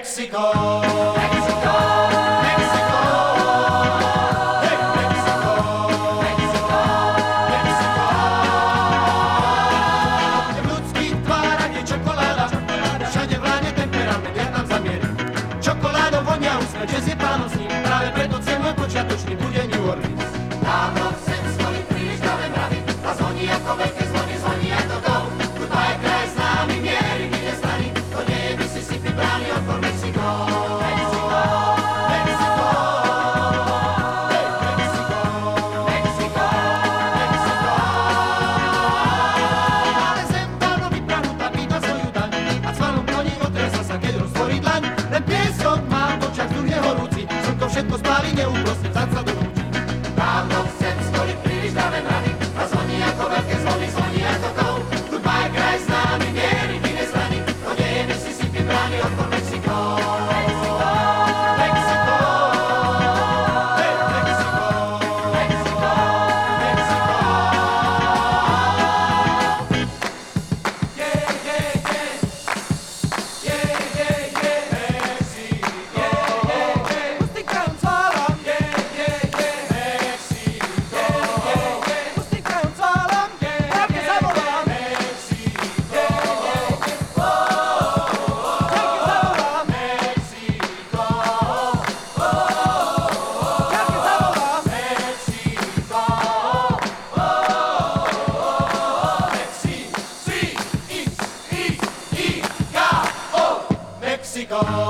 Mexico, Mexico, Mexico, hey Mexico, Mexico, Mexico. V ľudských tvárach je čokoláda, všade vládne temperament, ja tam zamierim. Čokoládou vonia úsmev, jazz je pánom s ním, práve preto cieľ môj počiatočný bude New Orleans. Dávno sem stoli príliš dáve mravy, a zvoní ako veľké zvony, zvoní ako gol. Hudba je kraj známy, miery, iné strany, to nie je Mississippi, brány okol Mexico. Všetko spáli, neúprostne, vzdať sa do lúči. Dávno sem stoli príliš dáve mravy, a zvoní ako veľké zvony, zvoní ako gol. Hudba je kraj známy, miery, iné strany, to nie je Mississippi, brány okol Mexico. Mexico, Mexico, hey Mexico, Mexico, Mexico. Yeah, yeah, yeah, yeah, yeah, yeah, Mexico. Mexico.